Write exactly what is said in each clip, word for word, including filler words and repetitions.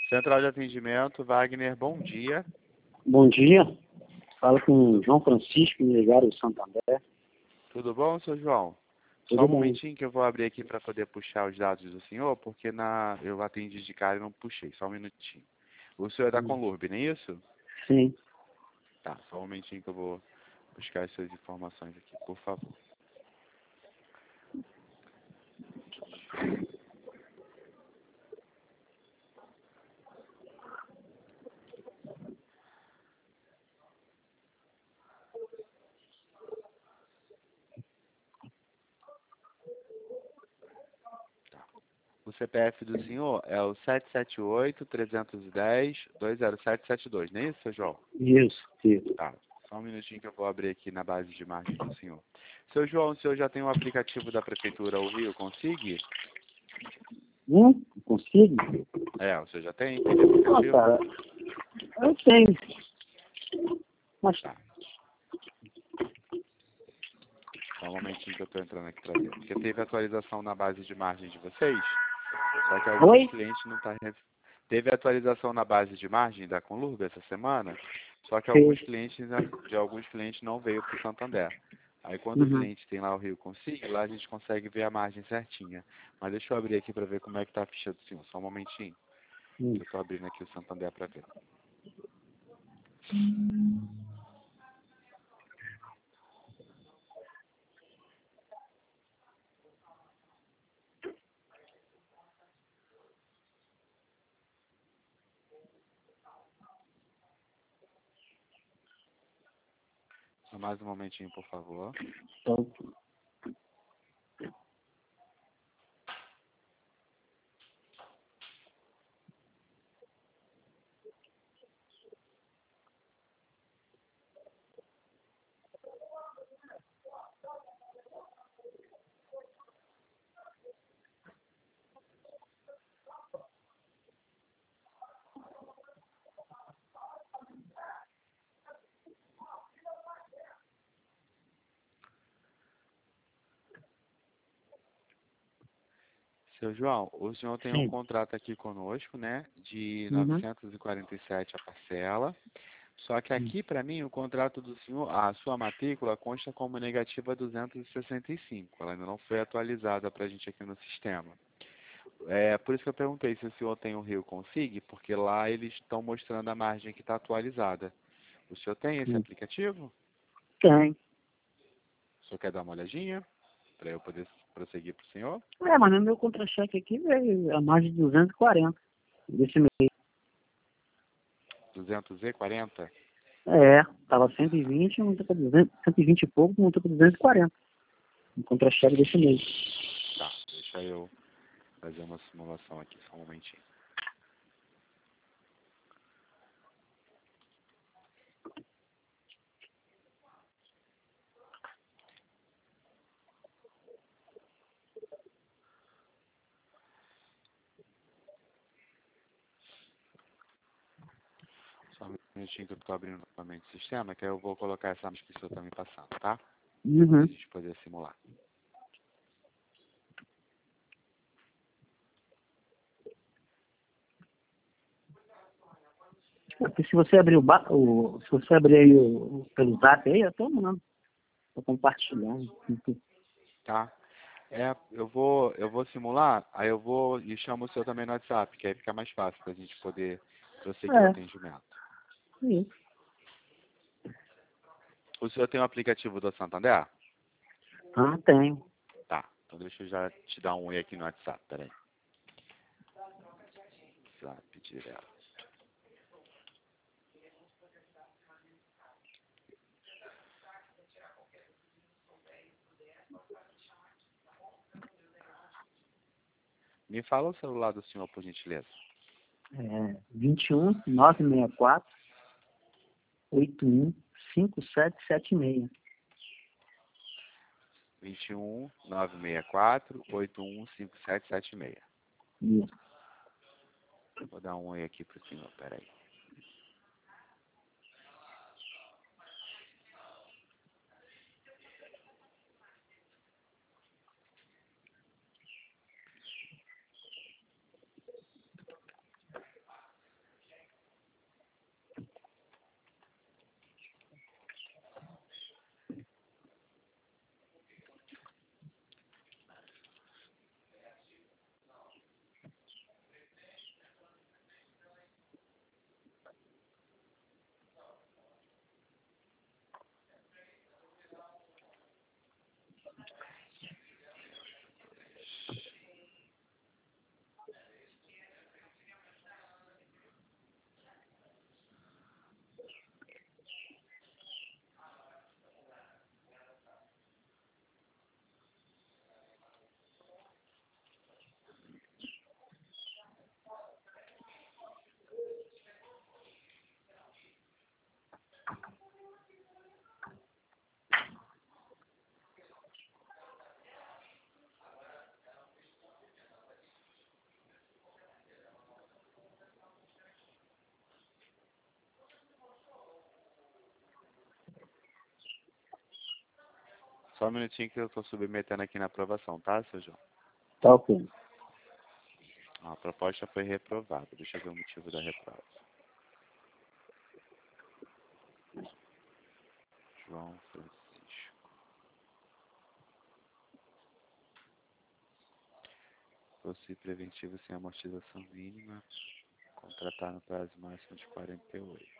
Central de atendimento, Wagner, bom dia. Bom dia. Fala com o João Francisco, Imobiliário do Santander. Tudo bom, seu João? Tudo Só um bem. momentinho que eu vou abrir aqui para poder puxar os dados do senhor, porque na, eu atendi de cara e não puxei. Só um minutinho. O senhor é da Conlurb, não é isso? Sim. Tá, só um momentinho que eu vou buscar as suas informações aqui, por favor. O C P F do senhor é o sete sete oito, três um zero, dois zero sete sete dois, não é isso, seu João? Isso, isso. Tá, só um minutinho que eu vou abrir aqui na base de margem do senhor. Seu João, o senhor já tem um aplicativo da Prefeitura O Rio, Consigue? Hum? Consigo? É, o senhor já tem aquele Ah, aplicativo? cara. Eu tenho. Mas Tá. Só um momentinho que eu estou entrando aqui para ver. Porque teve atualização na base de margem de vocês, só que alguns Oi? clientes não estão... Tá... Teve atualização na base de margem da Conlurb essa semana, só que Sim. alguns clientes, de alguns clientes não veio para o Santander. Aí quando o Uhum. cliente tem lá o Rio Consigo, lá a gente consegue ver a margem certinha. Mas deixa eu abrir aqui para ver como é que está a ficha do senhor. Só um momentinho. Hum. Eu estou abrindo aqui o Santander para ver. Só mais um momentinho, por favor. Então, Seu João, o senhor tem um sim. contrato aqui conosco, né, de Uhum. novecentos e quarenta e sete a parcela. Só que Hum. aqui, para mim, o contrato do senhor, a sua matrícula consta como negativa duzentos e sessenta e cinco. Ela ainda não foi atualizada para a gente aqui no sistema. É por isso que eu perguntei se o senhor tem o Rio Consigue, porque lá eles estão mostrando a margem que está atualizada. O senhor tem esse Hum. aplicativo? Tem. O senhor quer dar uma olhadinha para eu poder prosseguir para o senhor? É, mas no meu contra-cheque aqui veio a mais de duzentos e quarenta desse mês. duzentos e quarenta? É, tava cento e vinte, não para duzentos, cento e vinte e pouco, não para duzentos e quarenta. No contra-cheque desse mês. Tá, deixa eu fazer uma simulação aqui, só um momentinho. Só um minutinho que eu estou abrindo novamente o sistema, que aí eu vou colocar essa margem que o senhor está me passando, tá? Para Uhum. a gente poder simular. Porque se você abrir o, ba- o se você abrir aí o, o- pelo zap aí, eu tô mandando. Tô compartilhando. Tá? É, eu vou, eu vou simular, aí eu vou e chamo o senhor também no WhatsApp, que aí fica mais fácil para a gente poder prosseguir o É, atendimento. isso. O senhor tem o aplicativo do Santander? Ah, tenho. Tá, então deixa eu já te dar um oi aqui no WhatsApp, peraí. WhatsApp direto. Me fala o celular do senhor, por gentileza. É, vinte e um, novecentos e sessenta e quatro, oitenta e um, cinquenta e sete setenta e seis. vinte e um, novecentos e sessenta e quatro, oitenta e um, cinquenta e sete setenta e seis. Isso. Vou dar um oi aqui pro senhor, peraí. Só um minutinho que eu estou submetendo aqui na aprovação, tá, seu João? Tá ok. A proposta foi reprovada. Deixa eu ver o motivo da reprova. João Francisco. Fosse preventivo sem amortização mínima. Contratar no prazo máximo de quarenta e oito.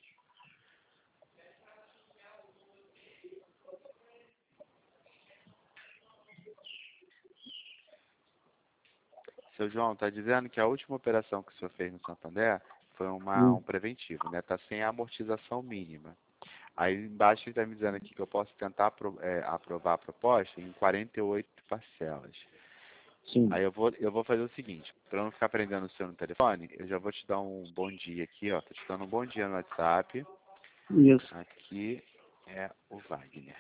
Seu João, está dizendo que a última operação que o senhor fez no Santander foi uma, Hum. um preventivo, né? Está sem a amortização mínima. Aí embaixo ele está me dizendo aqui que eu posso tentar apro- é, aprovar a proposta em quarenta e oito parcelas. Sim. Aí eu vou, eu vou fazer o seguinte, para não ficar prendendo o seu no telefone, eu já vou te dar um bom dia aqui, ó. Tô te dando um bom dia no WhatsApp. Isso. Aqui é o Wagner.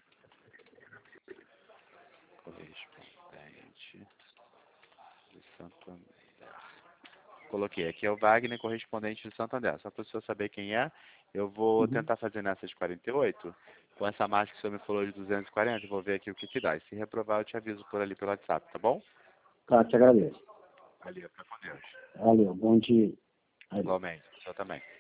Correspondente de Santander. Coloquei, aqui é o Wagner, correspondente de Santander. Só para o senhor saber quem é, eu vou Uhum. tentar fazer nessas quarenta e oito. Com essa marca que o senhor me falou de duzentos e quarenta, eu vou ver aqui o que que dá. E se reprovar, eu te aviso por ali pelo WhatsApp, tá bom? Tá, te agradeço. Valeu, fica com Deus. Valeu, bom dia. Valeu. Igualmente, o senhor também.